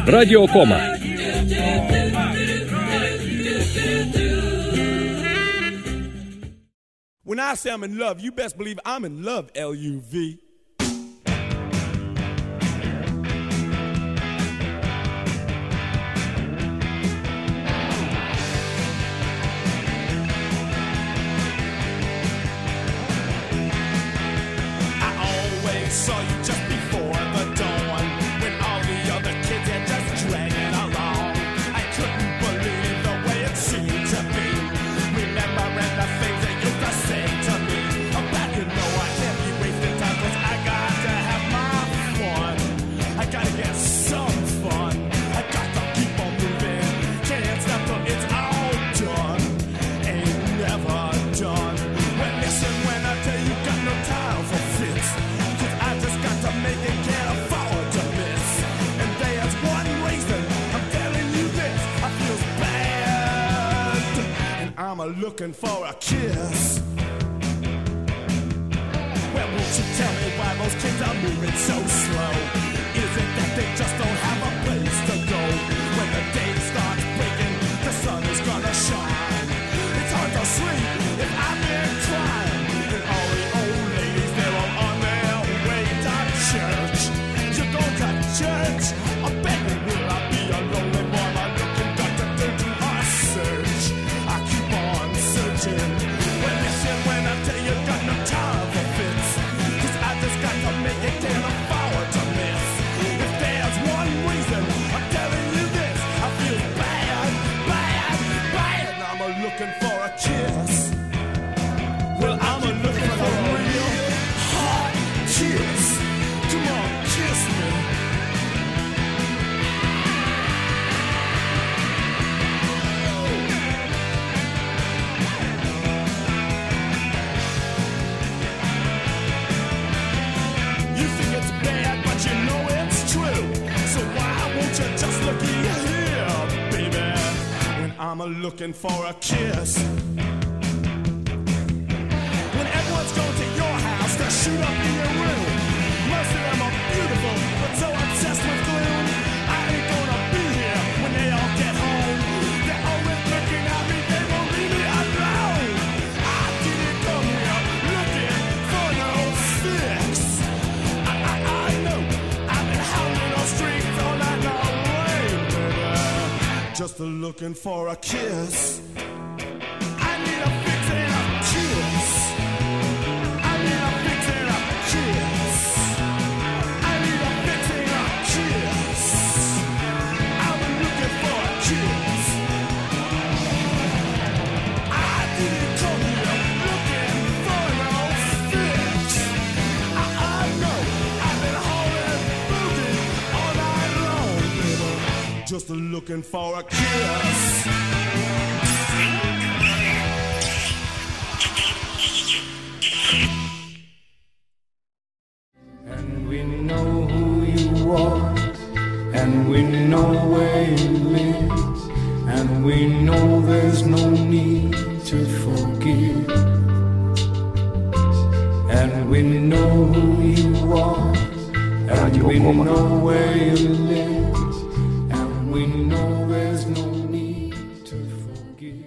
Радио Кома. When I say I'm in love, you best believe I'm in love, L-U-V. I always saw you just before the dawn, when all the other kids had just dragging along. I couldn't believe the way it seemed to be, remembering the things that you just said to me. About you know I can't be wasting time, 'cause I got to have my fun. I gotta get some fun. I got to keep on moving. Can't stop till it's all done. Ain't never done. Well, listen when I tell you, got no time for fits, 'cause I just got to make it, can't afford to miss. And there's one reason I'm telling you this. I feel bad, and I'm looking for a kiss. Well, won't you tell me why those kids are moving so slow? Is it that they just don't have a place to go? When the day starts breaking, the sun is gonna shine. It's hard to sleep if I've been crying. And all the old ladies, they're all on their way to church. You go to church? I bet you will. I be a lonely boy, my looking doctor to our search. I keep on searching. Well, listen when I tell you, got no time for fits, 'cause I just got to make it, can't afford to miss. If there's one reason I'm telling you this, I feel bad, bad, bad. I'm looking for a kiss. Well, I'm looking for a real hot kiss. Come on, kiss me. You think it's bad, but you know it's true. So why won't you just look here, baby? When I'm looking for a kiss. When everyone's going to your house to shoot up in your room, most of them are beautiful, but so obsessed with gloom. I ain't gonna be here when they all get home. They're always looking at me, they won't leave me alone. I didn't come here looking for no fix. I know I've been howling on streets all night long, baby. Just looking for a kiss. I need a fix and a kiss. I need a fix and a kiss. I need a fix and a kiss. I'm looking for a kiss. I didn't come here looking for no fix. I know I've been hauling booty all night long, baby. Just looking for a kiss. And we know who you are, and we know where you live, and we know there's no need to forgive. And we know who you are, and we know where you live, and we know there's no need to forgive.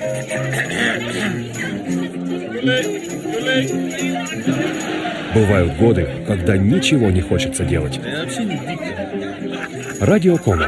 Бывают годы, когда ничего не хочется делать. Радио Комат.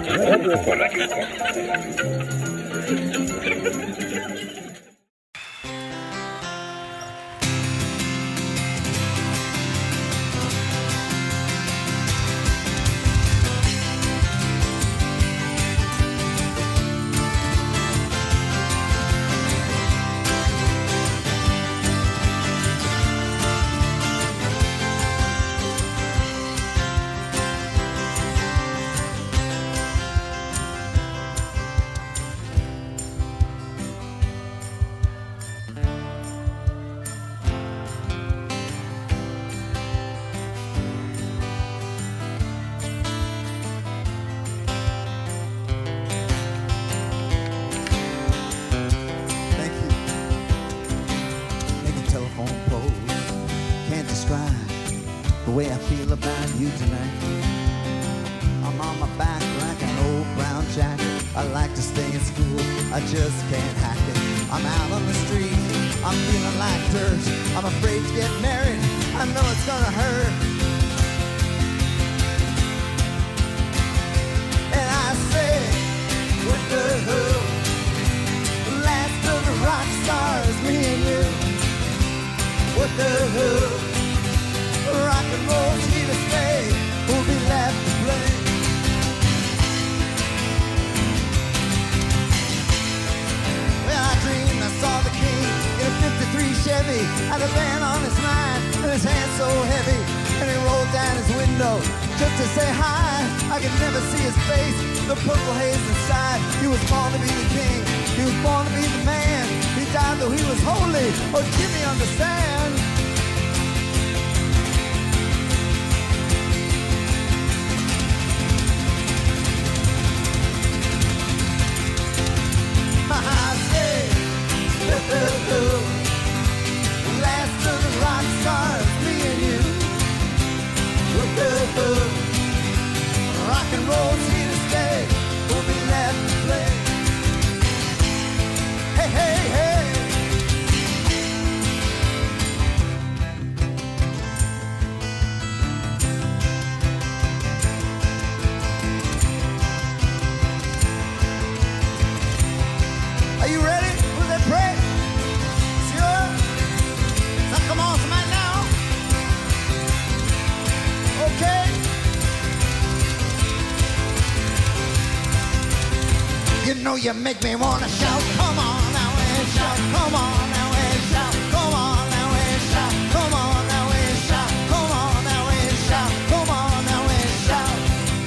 You make me wanna shout, come on now and shout, come on now and shout, come on now and shout, come on now and shout, come on now and shout, come on now and shout,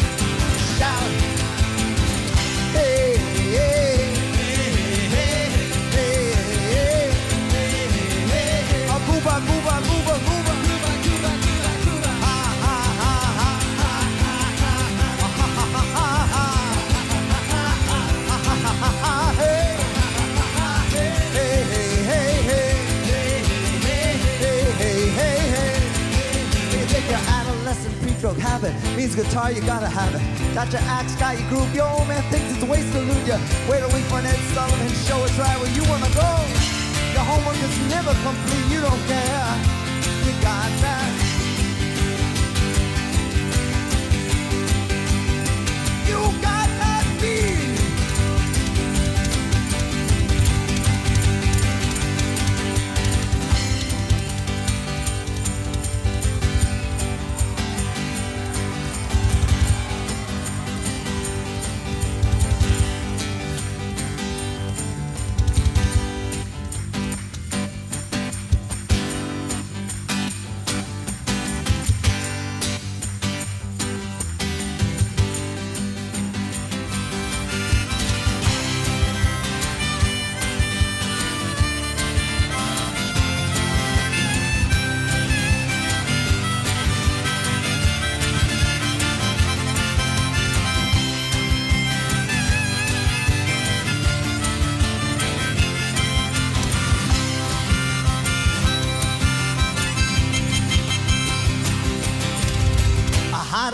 shout. Hey, hey, hey, hey, hey, hey, hey, hey. Booba, booba, booba, booba, booba, booba, booba, ha, ha, ha, ha, ha, ha, ha, ha, ha, ha. Pre-stroke habit means guitar, you gotta have it. Got your axe, got your groove. Your old man thinks it's a waste to lose you. Wait a week for an Ed Sullivan show. It's right where you wanna go. Your homework is never complete. You don't care. You got that. You got that beat.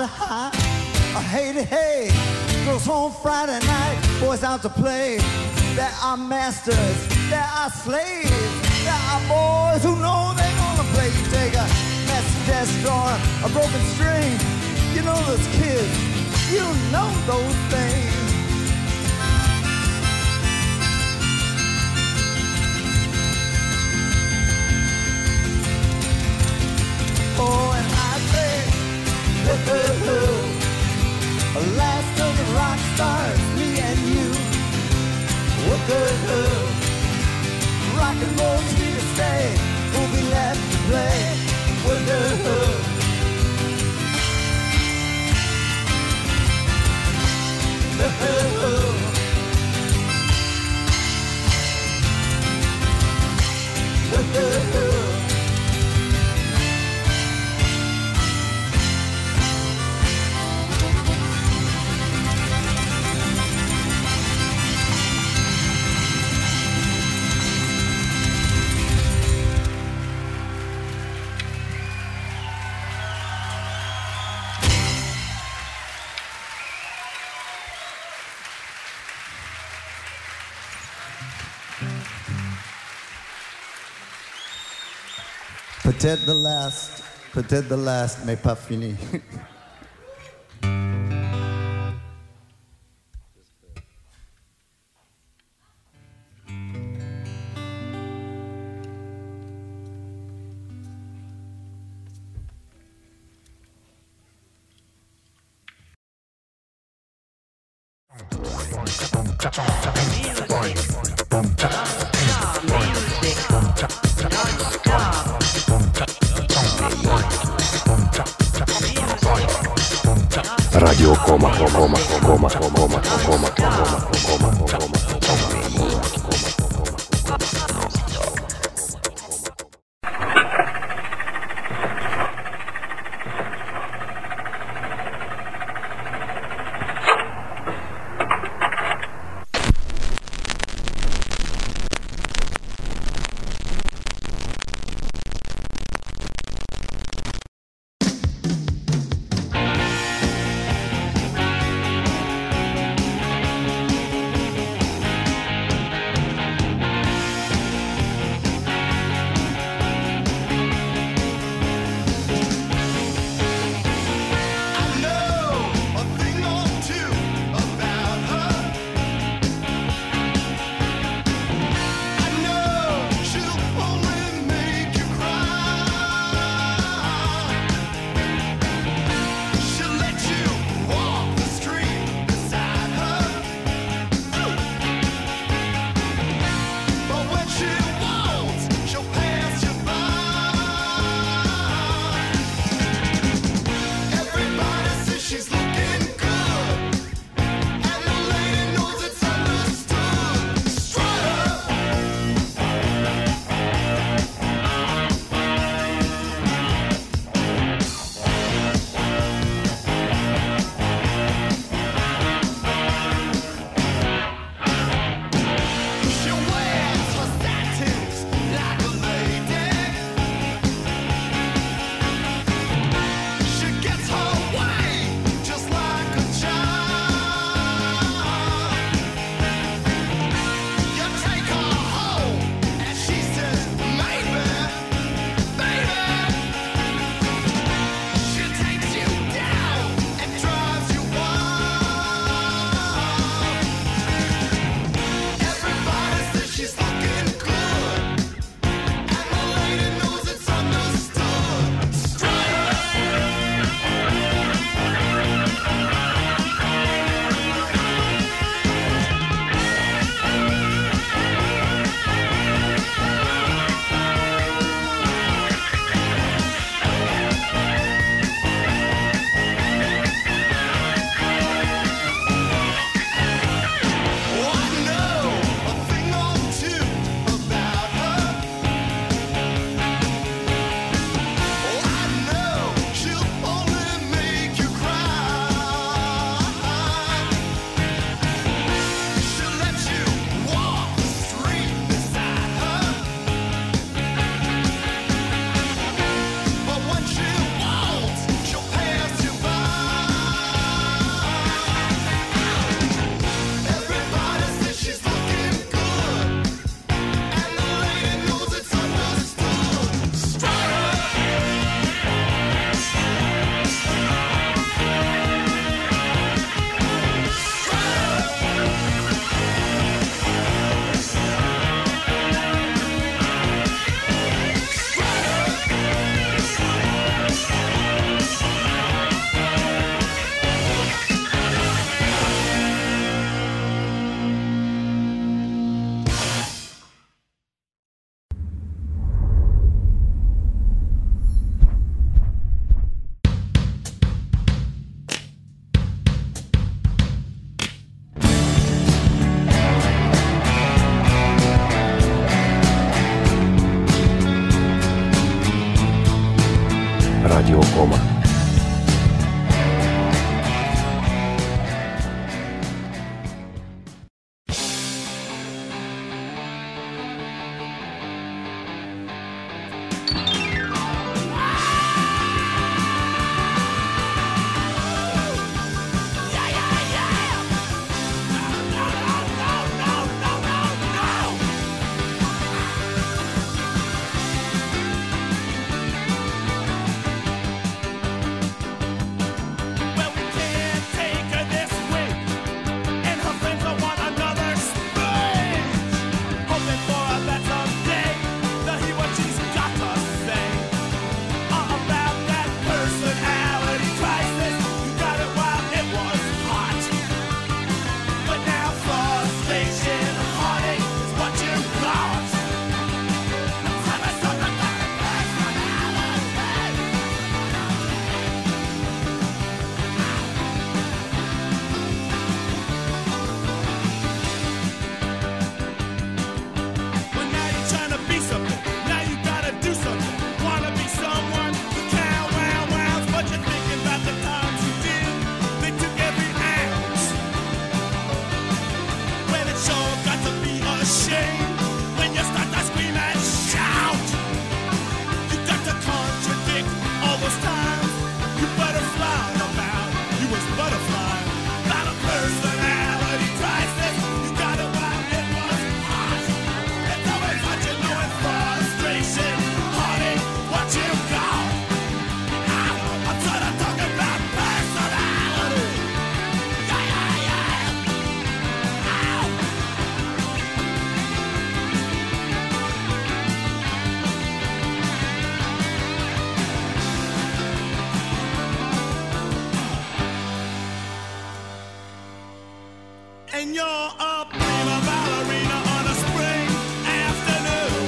I hate it, hey. Girls home Friday night, boys out to play. There are masters, there are slaves, there are boys who know they're gonna play. You take a message destroyer, a broken string. You know those kids, you know those things. Oh, and I say, last of the rock stars, me and you. Rock and roll's here to stay. We'll be left to play. Peut-être the last, mais pas fini. Radio Кома. and you're a prima ballerina on a spring afternoon.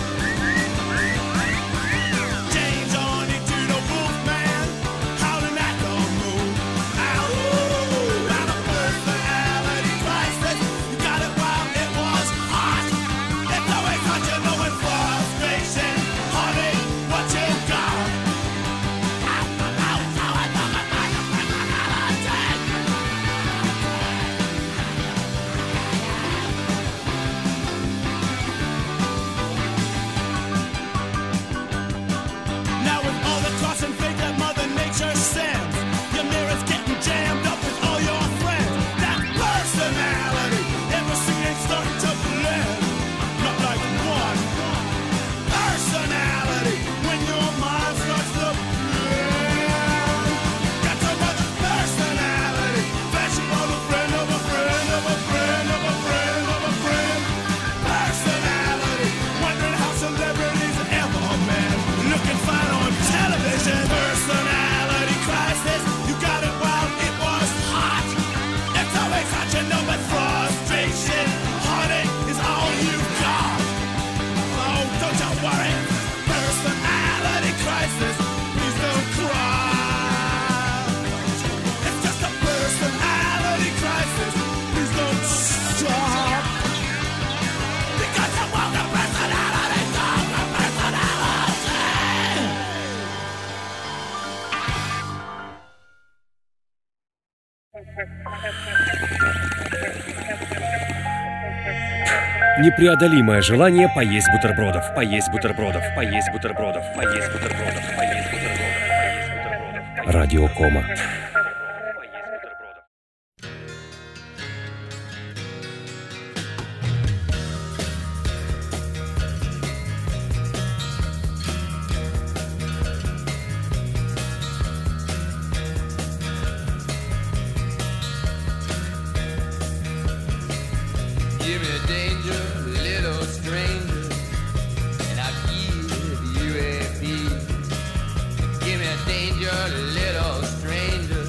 Change on into the Wolfman, howling at the moon. Ow, and a personality crisis. You got it while it was hot. It's always hot, you know, with frustration. Honey, what you got? Now with all the toss and fake that Mother Nature sends, your mirror's getting jammed up with all your friends. That personality, everything ain't starting to blend. Not like one personality when your mind starts to blend. Got so much personality, flashing on a friend of a friend of a friend of a friend of a friend. Personality, wondering how celebrities ever met. Looking fine on television. Personality crisis, you got it while it was hot. It's always hot, you know, but frustration, heartache is all you got. Oh, don't you worry. Personality crisis, please don't cry. It's just a personality crisis, please don't stop. Because you want a personality, don't a personality. Непреодолимое желание поесть бутербродов, поесть бутербродов, поесть бутербродов, поесть бутербродов, поесть бутербродов, поесть бутербродов. Радио Кома. Give me danger, little stranger, and I'll give you a beat. Give me danger, little stranger,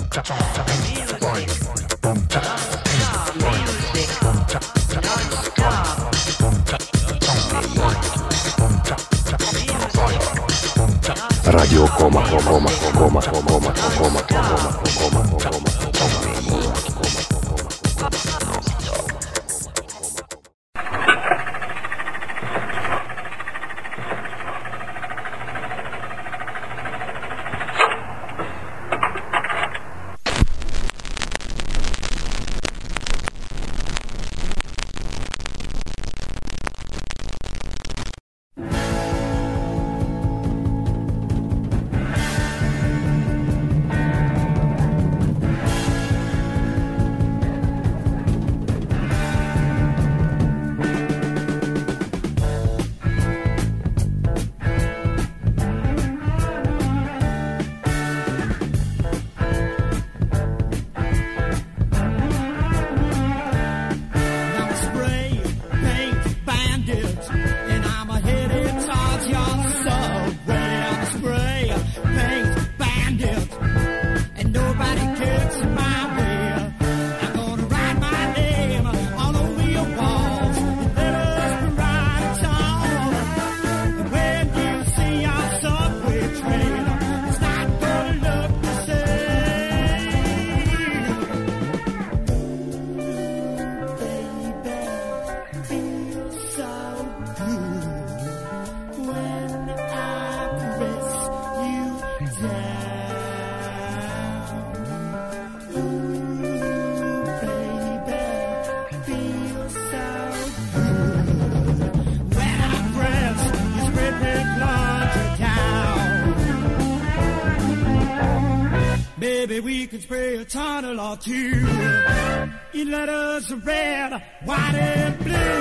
Radio Coma. Maybe we could spray a tunnel or two. You let us red, white, and blue.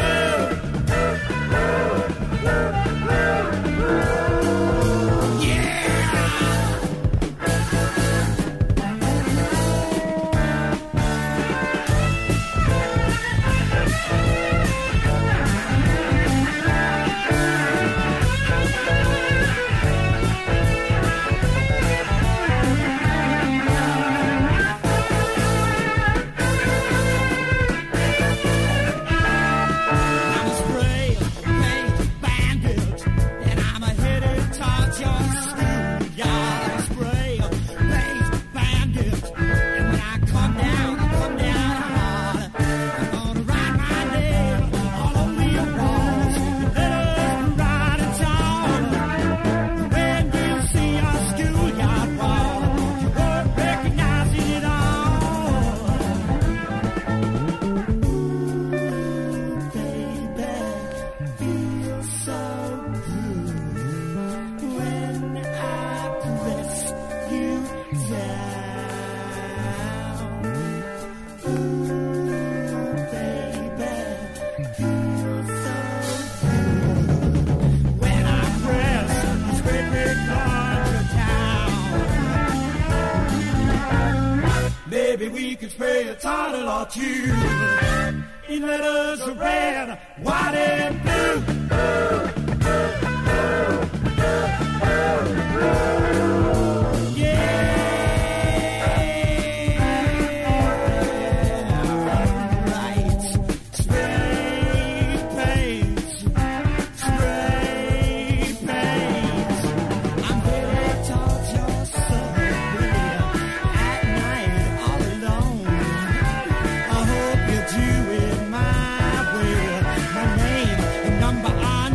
Maybe we could spray a tunnel or two in letters of red, white, and blue. Number on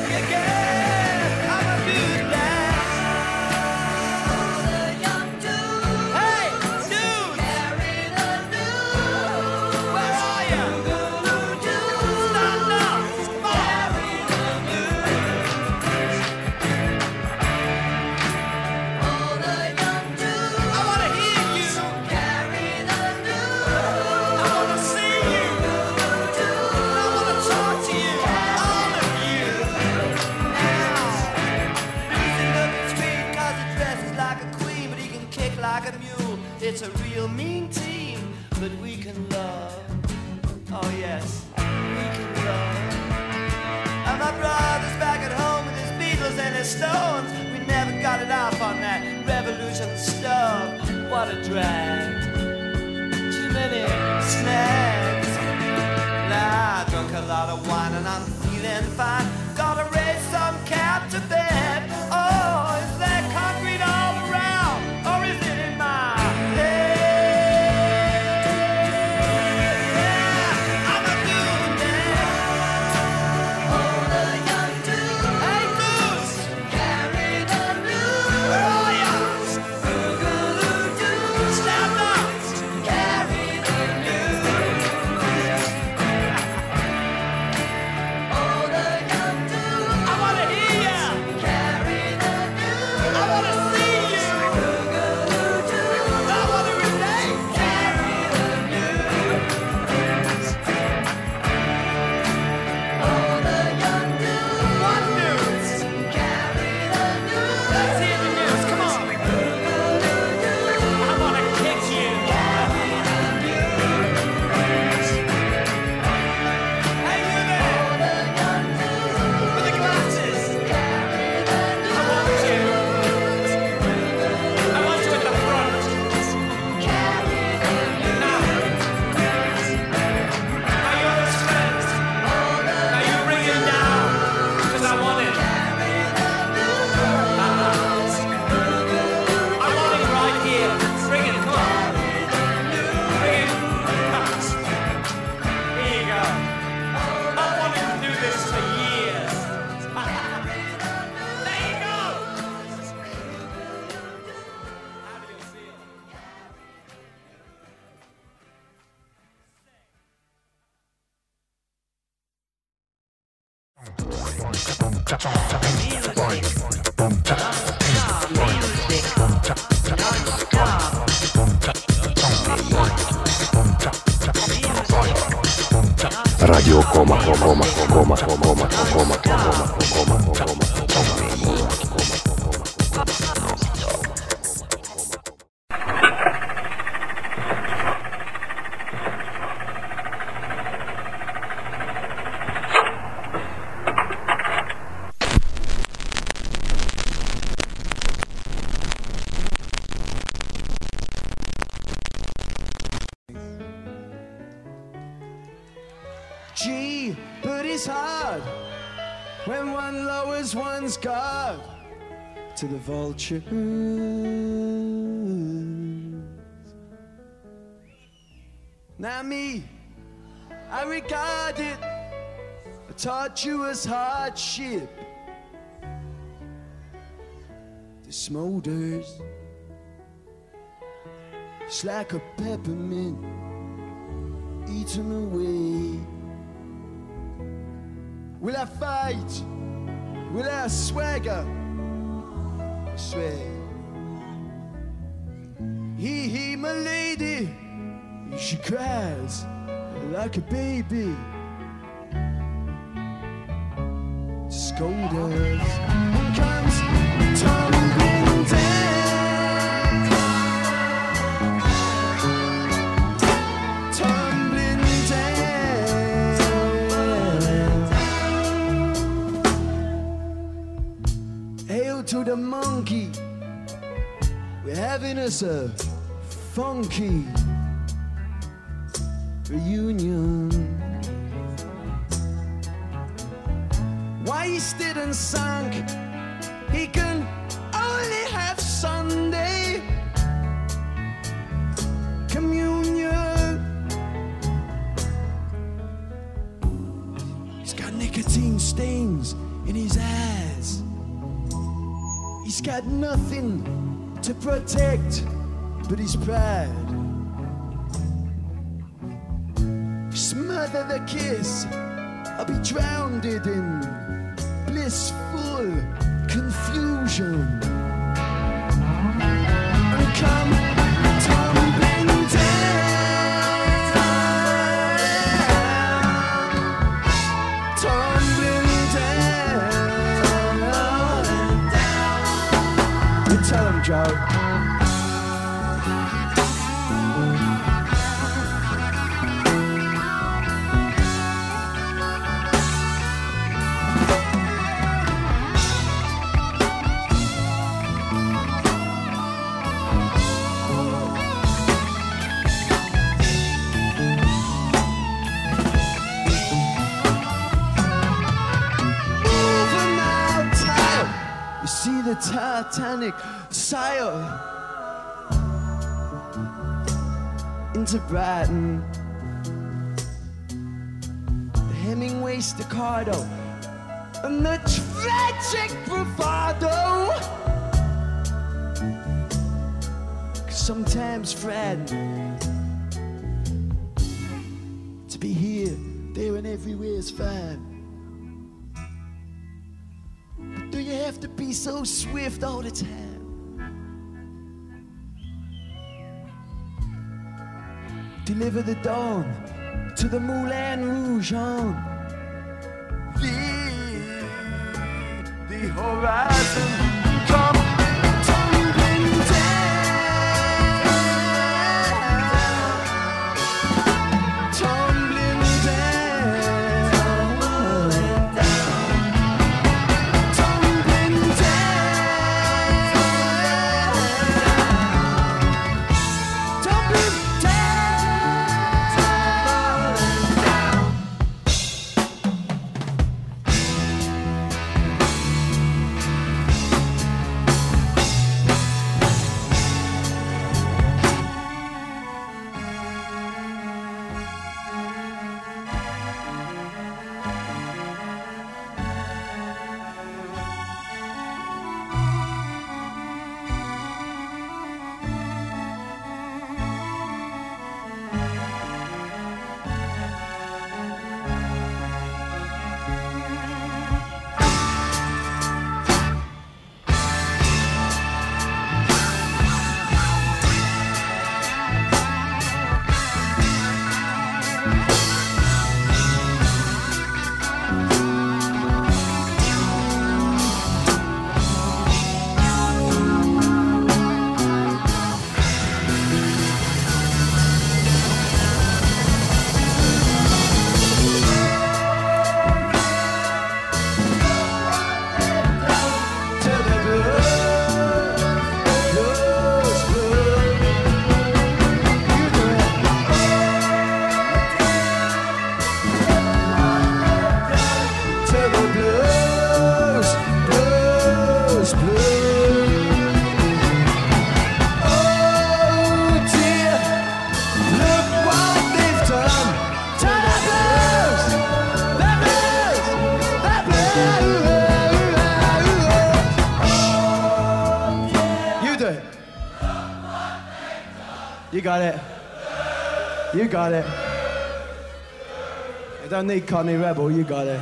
like a mule. It's a real mean team, but we can love. Oh yes, we can love. And my brother's back at home with his Beatles and his Stones. We never got it off on that revolution stuff. What a drag. Too many snags. Nah, I drunk a lot of wine and I'm feeling fine. Gotta raise some cap to bed. Oh, is that concrete all around? Or is it in my head? Yeah, I'm a doom man. Oh, the young dude. Hey, Goose. Carry the news. Where are ya? Boogaloo-doo. Stand up. Carry the news. Oh, the young dude. I wanna hear ya. Carry the news. I wanna see you. Boogaloo-doo. I wanna relate. Carry the news. Oh, the young dude. What news? Carry the news. Let's hear the news. Come on. Boogaloo-doo. I wanna kick you. Carry the news. Hey, you there. Oh, the young dude. With the glasses. Carry the news. I want you. I want you at the front. Carry the news. Now you're the strength. Now you bring it down. 'Cause I want it. I want it right here. Bring it, come on. Bring it. Here you go. I wanted to do this for years. There you go. How do you feel? Radio Кома. Gee, but it's hard when one lowers one's guard to the vultures. Now me, I regard it a tortuous hardship. The smolders, it's like a peppermint eaten away. Will I fight? Will I swagger? I swear. He, my lady, she cries like a baby. Scold us and comes tumbling down, tumbling down. Hail to the monkey, we're having us a funky reunion. Why he stood and sunk, he can only have Sunday communion. He's got nicotine stains in his eyes. He's got nothing to protect but his pride. Smother the kiss, I'll be drowned in blissful confusion. And come tumbling down, tumbling down. You tell him, Joe. Titanic sail into Brighton. The Hemingway staccato and the tragic bravado. 'Cause sometimes frightened to be here, there and everywhere is fine. But do you have to be so swift all the time? Deliver the dawn to the Moulin Rouge on the horizon. Come tumbling down, tumbling down, tumbling down, tumbling You got it. You got it. I don't need Connie Rebel, you got it.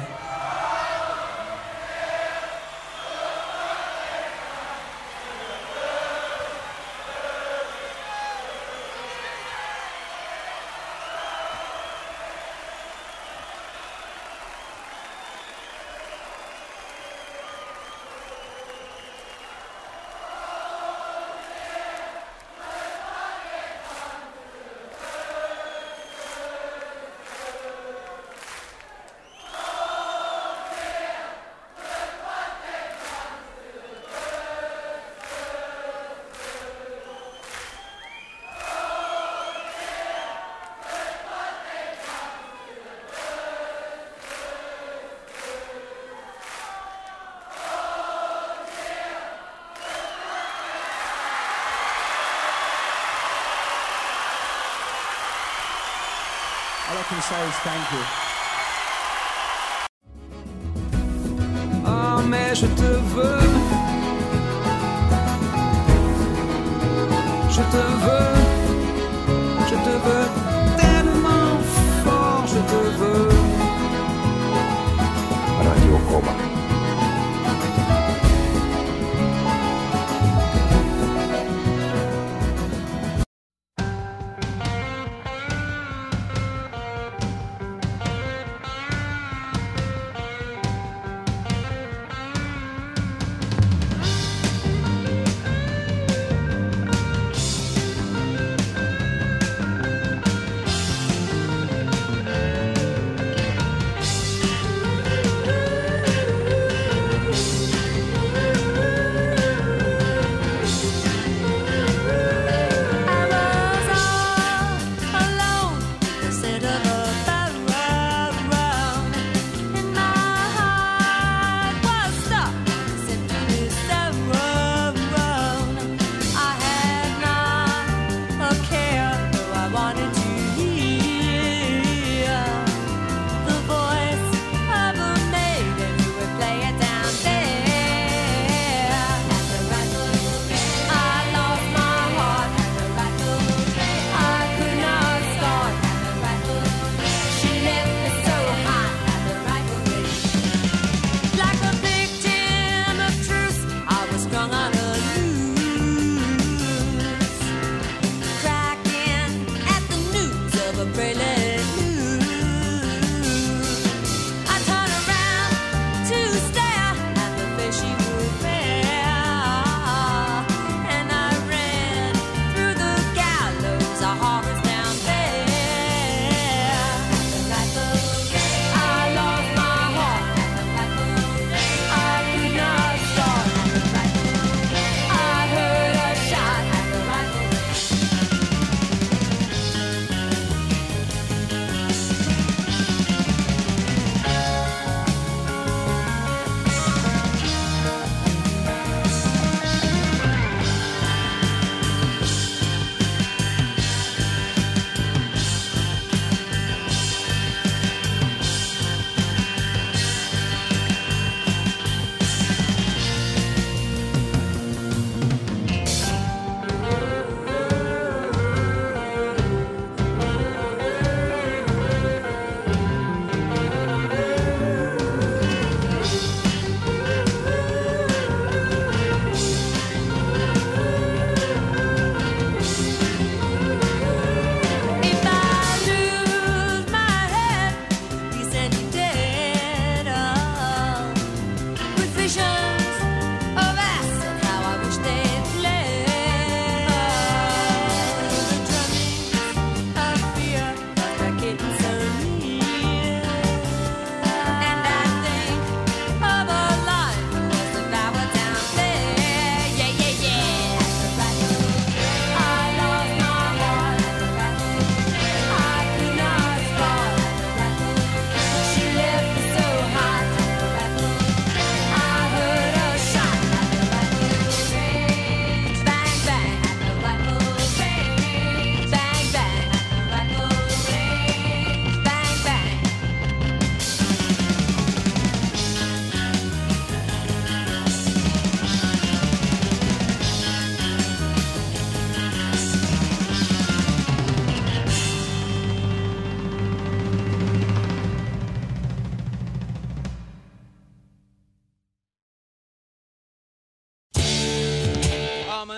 All I can say is thank you. Oh, mais je te veux. Je te veux. Je te veux tellement fort, je te veux. Radio Кома.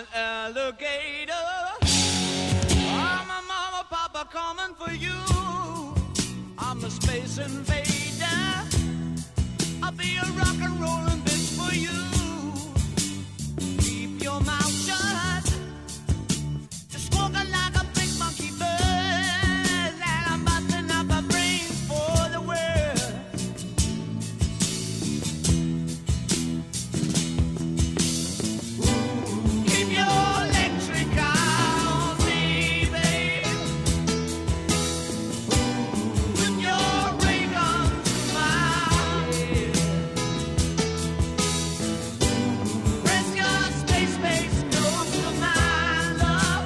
an alligator. I'm a mama, papa coming for you. I'm a space invader. I'll be a rock and rollin' bitch for you. Keep your mouth shut. Just walking like a big monkey bird. And I'm busting up my brains for the world. Keep your electric on me, babe. Put your ray gun to my head. Press your space close to my love.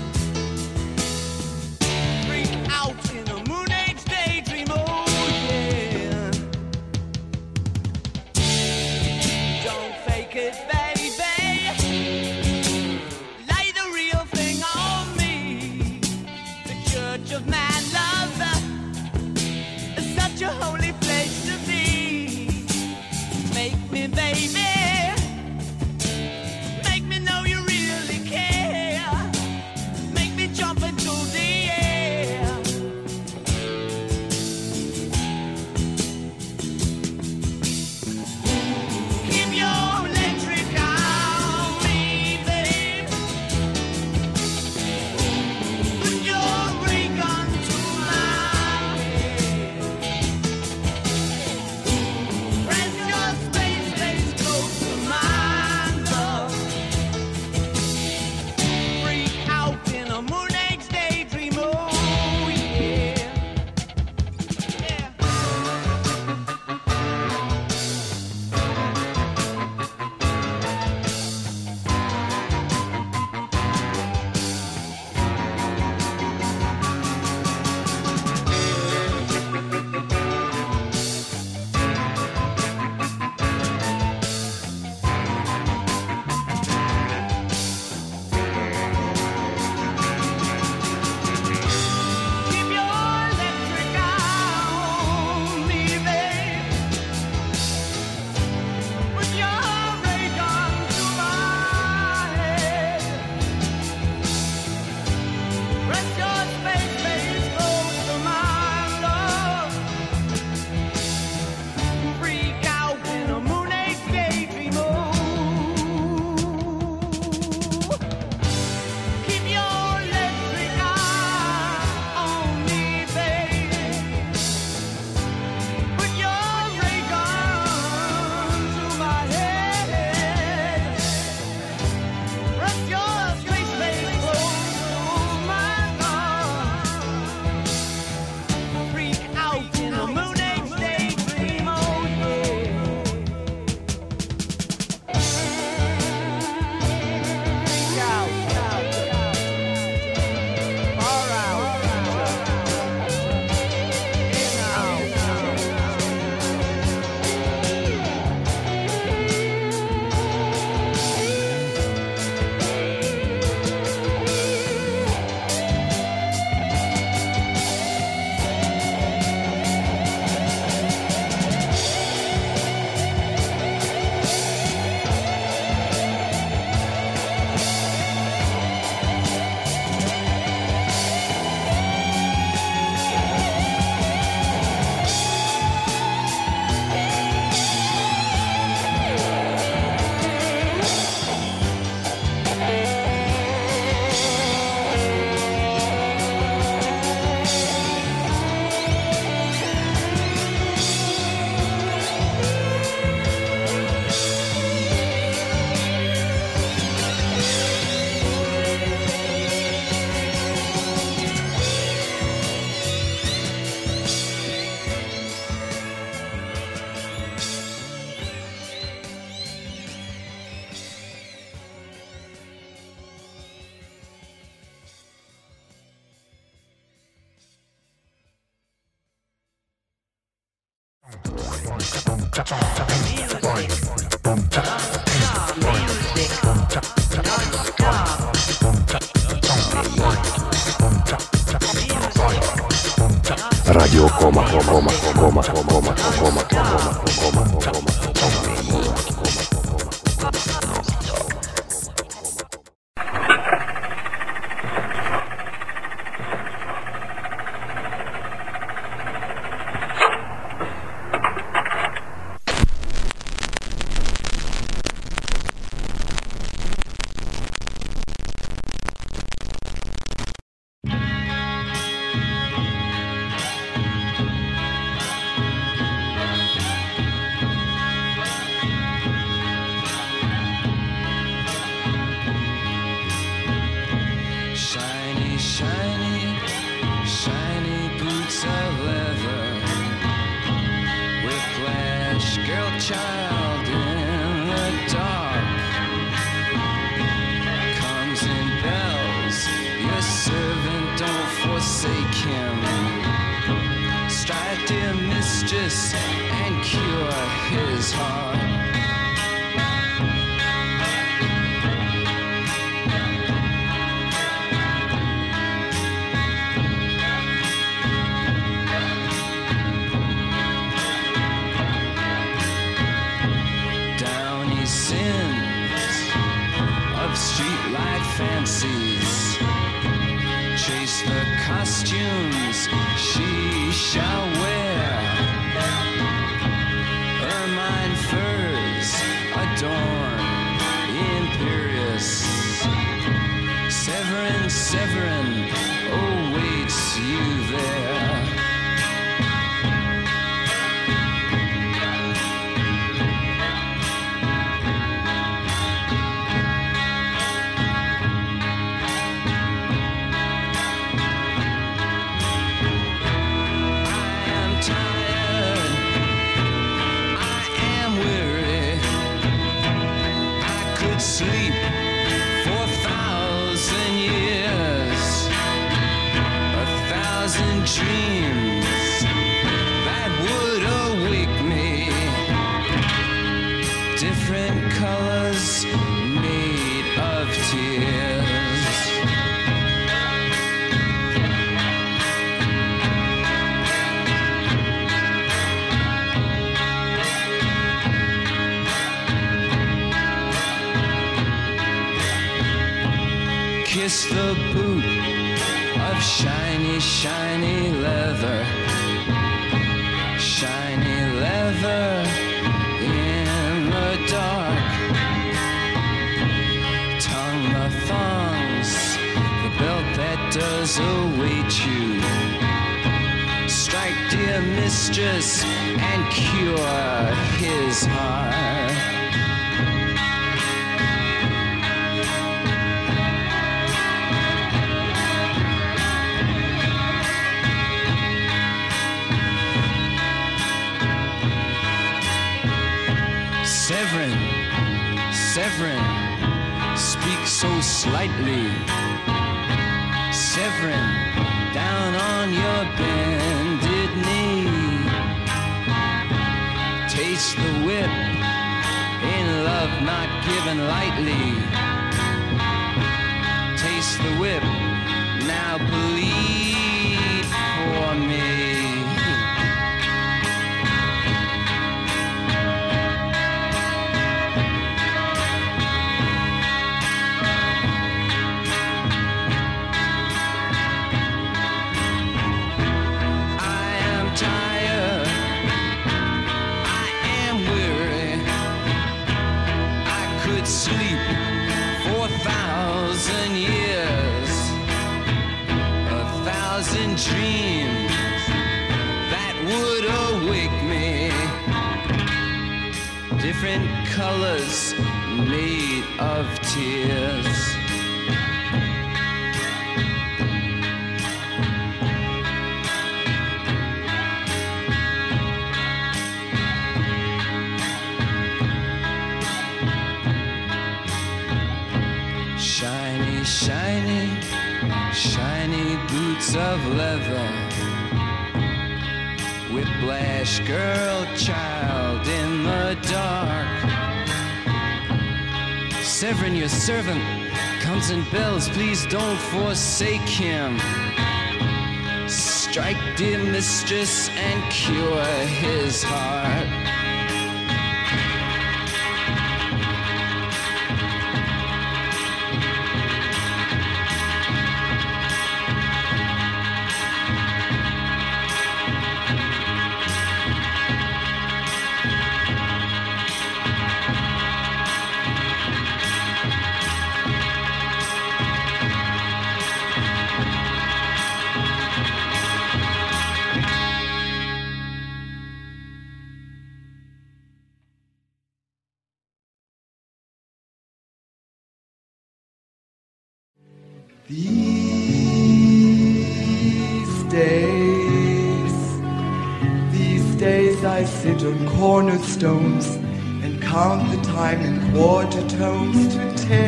Freak out in a moon age daydream, oh yeah. Don't fake it, baby. Lay the real thing on me. The church of man love is such a holy place to be. Make me, baby. Make me know you really care. Make me jump into the air. Keep your electric on me, babe. Put your ray gun to my head. Press your space close to my love. Freak out in a moon age daydream, oh yeah. Yeah. Keep your electric on me, babe. Put your ray gun to my head. Press your space close to my love. Freak out in a moon age daydream, oh. Keep your electric eye on me, baby. Put your ray gun to my head. Press your space close to my love. Freak out in a moon age daydream, oh yeah. Freak out, far out, in out. Radio Coma. mistress and cure his heart. Downy sins of streetlight fancies, chase the costumes she shall wear. Ermine furs adorn imperious. Severin, Severin awaits you there. Sleep for 1,000 years, 1,000 dreams that would awake me. Different colors made of tears. Kiss the boot of shiny, shiny leather. Shiny leather in the dark. Tongue the thongs, the belt that does await you. Strike, dear mistress, and cure his heart. Severin, Severin, speak so slightly. Severin, down on your bended knee. Taste the whip in love not given lightly. Taste the whip, now bleed for me. Sleep for 1,000 years, 1,000 dreams that would awake me. Different colors made of tears. Shiny, shiny, shiny boots of leather. Whiplash girl, child in the dark. Severin, your servant, comes and bells. Please don't forsake him. Strike, dear mistress, and cure his heart. These days I sit on cornerstones and count the time in quarter tones to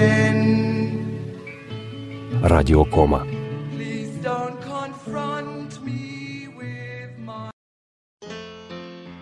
10. Radio Кома. Please don't confront me with my...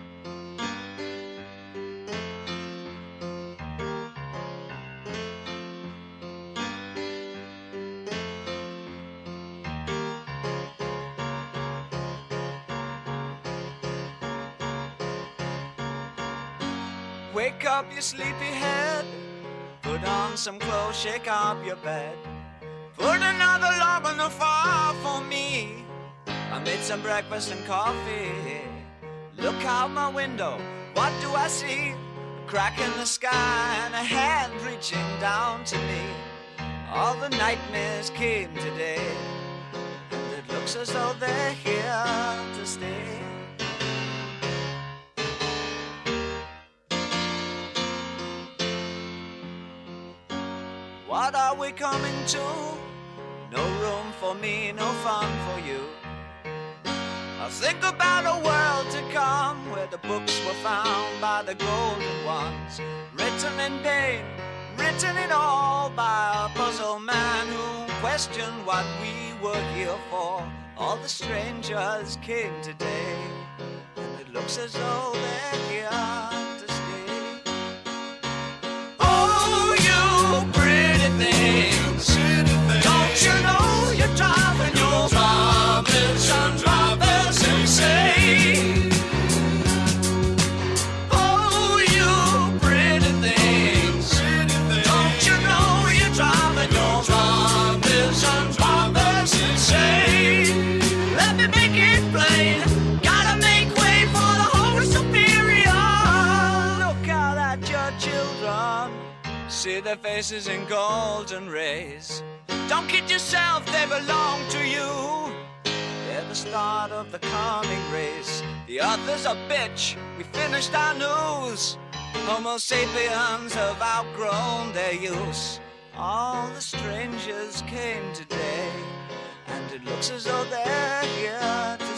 Wake up your sleepy head. Put on some clothes, shake up your bed. Put another log on the fire for me. I made some breakfast and coffee. Look out my window, what do I see? A crack in the sky and a hand reaching down to me. All the nightmares came today, and it looks as though they're here to stay. What are we coming to? No room for me, no fun for you. I think about a world to come, where the books were found by the golden ones, written in pain, written in all by a puzzled man who questioned what we were here for. All the strangers came today, and it looks as though they're here to stay. Oh, you pretty things, don't you know you're driving your drivers and drivers insane? Oh, you pretty things, don't you know you're driving your drivers and drivers insane? Let me make it plain, gotta make way for the Holy Superior. Look out at your children, see their faces in golden rays. Don't kid yourself, they belong to you. They're the start of the coming race. The author's a bitch, we finished our news. Homo sapiens have outgrown their use. All the strangers came today, and it looks as though they're here to